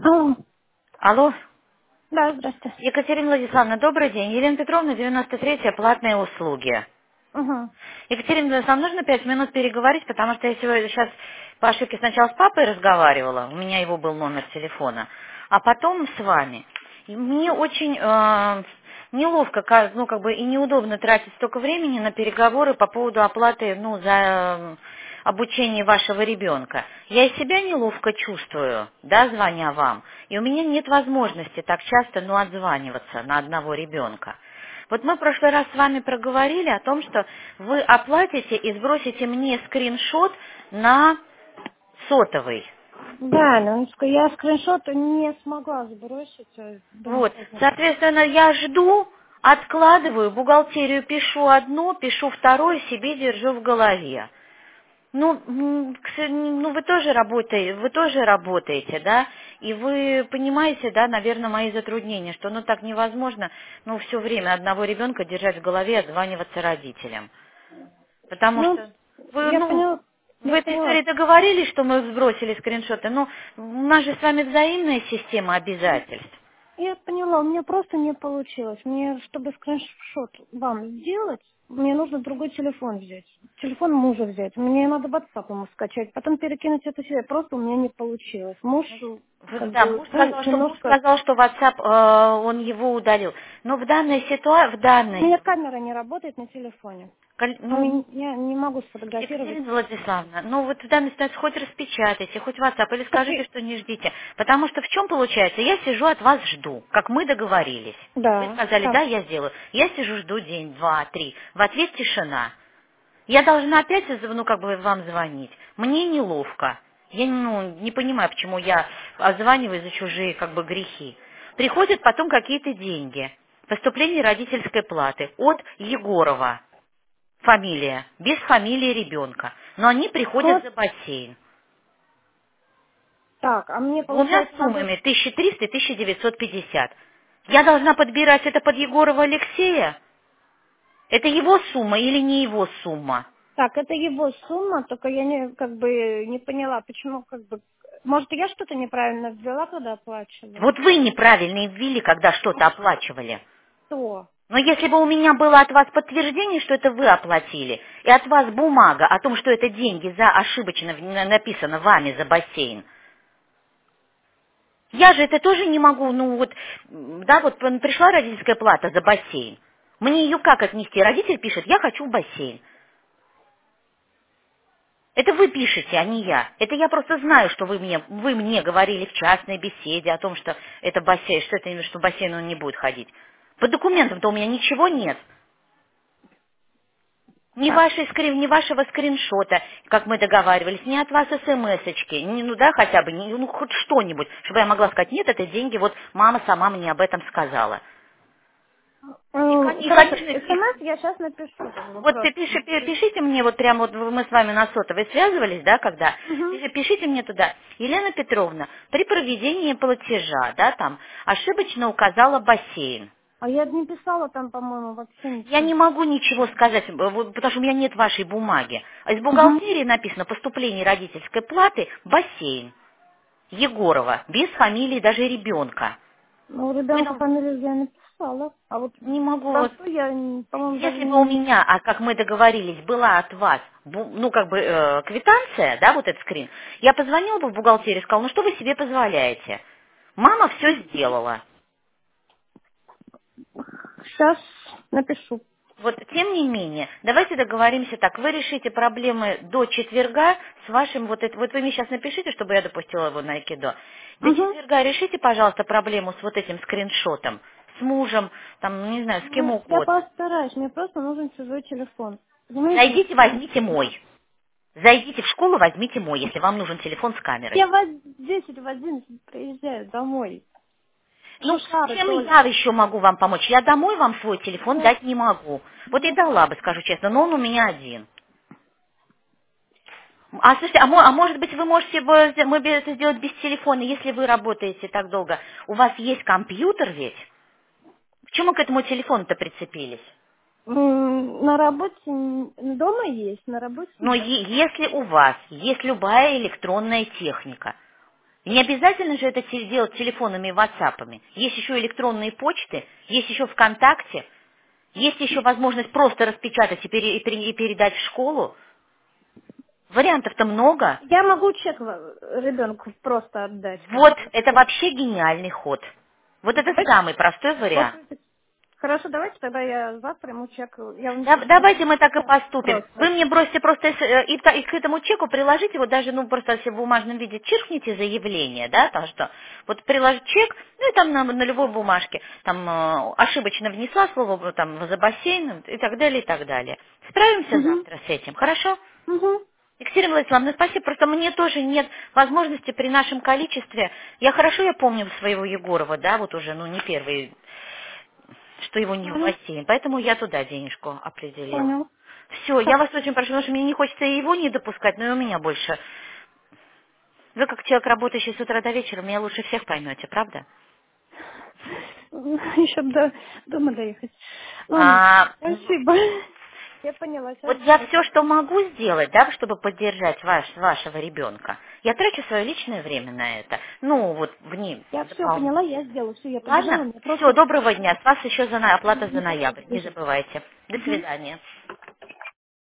Алло. Алло, Да, здравствуйте. Екатерина Владиславовна, добрый день. Елена Петровна, 93-я, платные услуги. Угу. Екатерина Владиславовна, нужно 5 минут переговорить, потому что я сегодня сейчас по ошибке сначала с папой разговаривала, у меня его был номер телефона, а потом с вами. И мне очень неловко, ну, как бы и неудобно тратить столько времени на переговоры по поводу оплаты, ну, за обучение вашего ребенка. Я и себя неловко чувствую, да, звоня вам, и у меня нет возможности так часто, ну, отзваниваться на одного ребенка. Вот мы в прошлый раз с вами проговорили о том, что вы оплатите и сбросите мне скриншот на сотовый. Да, Леночка, я скриншот не смогла сбросить. Блин, Вот, поздно. соответственно, я жду, откладываю, бухгалтерию пишу одно, пишу второе, себе держу в голове. Ну, ну вы тоже работаете, да, и вы понимаете, да, наверное, мои затруднения, что ну так невозможно, ну, все время одного ребенка держать в голове и отзваниваться родителям. Потому Ну, что вы, я ну, поняла. Я вы поняла. теперь договорились, что мы сбросили скриншоты, но у нас же с вами взаимная система обязательств. Я поняла, у меня просто не получилось. Мне, чтобы скриншот вам сделать, мне нужно другой телефон взять. Телефон мужа взять. Мне надо WhatsApp ему скачать, потом перекинуть это себе. Просто у меня не получилось. Муж, как Да, бы, был муж немножко... сказал, что WhatsApp, он его удалил. Но в данной ситуации, У меня камера не работает на телефоне. ну, Я не могу сфотографировать. Екатерина Владиславовна, ну вот в данной ситуации хоть распечатайте, хоть WhatsApp, или скажите, что не ждите. Потому что в чем получается? Я сижу от вас жду, как мы договорились. Вы Да, сказали, так. да, я сделаю. Я сижу, жду день, два, три. В ответ тишина. Я должна опять, ну, как бы вам звонить. Мне неловко. Я, ну, не понимаю, почему я отзваниваю за чужие, как бы, грехи. Приходят потом какие-то деньги. Поступление родительской платы от Егорова. Фамилия. Без фамилии ребенка. Но они приходят Вот за бассейн. так, а мне, Двумя получается, надо... суммами 1300 и 1950. Я должна подбирать это под Егорова Алексея? Это его сумма или не его сумма? Так, это его сумма, только я не, как бы, не поняла, почему, как бы... Может, я что-то неправильно ввела, когда оплачивала? Вот вы неправильно ввели, когда что-то оплачивали. Что? Но если бы у меня было от вас подтверждение, что это вы оплатили, и от вас бумага о том, что это деньги за ошибочно написано вами за бассейн, я же это тоже не могу, ну вот, да, вот пришла родительская плата за бассейн. Мне ее как отнести? Родитель пишет, я хочу в бассейн. Это вы пишете, а не я. Это я просто знаю, что вы мне говорили в частной беседе о том, что это бассейн, что это что в бассейн он не будет ходить. По документам-то у меня ничего нет. Так, Ни вашего скриншота, как мы договаривались, ни от вас смс-очки, ну да, хотя бы, ну хоть что-нибудь, чтобы я могла сказать, нет, это деньги, вот мама сама мне об этом сказала. И, хорошо, конечно, смс я сейчас напишу, как бы, вот просто. пишите мне, вот прямо вот мы с вами на сотовой связывались, да, когда, Угу. пишите мне туда, Елена Петровна, при проведении платежа, да, там, ошибочно указала бассейн. А я не писала там, по-моему, вообще Я ничего. не могу ничего сказать, потому что у меня нет вашей бумаги. А из Угу. бухгалтерии написано поступление родительской платы, бассейн, Егорова, без фамилии даже ребенка. Ну, у Вы ребенка нам фамилию я написала, а вот не могу вот. простую я, по-моему, даже Если бы у не... меня, а как мы договорились, была от вас, ну, как бы, квитанция, да, вот этот скрин, я позвонила бы в бухгалтерию и сказала, ну, что вы себе позволяете? Мама все сделала. Сейчас напишу. Вот, тем не менее, давайте договоримся так, вы решите проблемы до четверга с вашим, вот вы мне сейчас напишите, чтобы я допустила его на айкидо. До Угу. четверга решите, пожалуйста, проблему с вот этим скриншотом, с мужем, там, не знаю, с кем Ну, я угодно. постараюсь, мне просто нужен чужой телефон. Понимаете? Зайдите, возьмите мой. Зайдите в школу, возьмите мой, если вам нужен телефон с камерой. Я в 10, в 11 приезжаю домой. Ну, Шары чем только. я еще могу вам помочь? Я домой вам свой телефон Ну, дать не могу. Вот и ну, дала бы, скажу честно, но он у меня один. А слушайте, а может быть вы можете мы это сделать без телефона, если вы работаете так долго? У вас есть компьютер ведь? Почему к этому телефону-то прицепились? на работе, дома есть, на работе Но нет. если у вас есть любая электронная техника, Не обязательно же это делать телефонами и ватсапами. Есть еще электронные почты, есть еще ВКонтакте, есть еще возможность просто распечатать и передать в школу. Вариантов-то много. Я могу чек ребенку просто отдать, как Вот, бы. это вообще гениальный ход. Вот это Давайте самый простой вариант. попробуйте. Хорошо, давайте тогда я завтра ему чек. Я вам сейчас Давайте мы так и напишу поступим. просто. Вы мне бросьте просто и к этому чеку приложите, вот даже, ну, просто если в бумажном виде чиркните заявление, да, там что, вот приложить чек, ну, и там на любой бумажке, там ошибочно внесла слово, там, за бассейн и так далее, и так далее. Справимся Угу. завтра с этим, хорошо? Угу. Екатерина Владиславовна, спасибо, просто мне тоже нет возможности при нашем количестве. Я помню своего Егорова, да, вот уже, ну, не первый, что его не в Понял. бассейн, поэтому я туда денежку определила. Понял. Все, я вас очень прошу, потому что мне не хочется и его не допускать, но и у меня больше. Вы как человек, работающий с утра до вечера, меня лучше всех поймете, правда? Еще до дома доехать. Ладно, А, спасибо. Я поняла, сейчас вот я сделаю. все, что могу сделать, да, чтобы поддержать вашего ребенка, я трачу свое личное время на это. Ну, вот вне Я все поняла, дополнительно. я сделаю. Все, я побежала, Ладно? мне Все, просто доброго дня. С вас еще оплата за не ноябрь. Не побежит. забывайте. До Угу. свидания.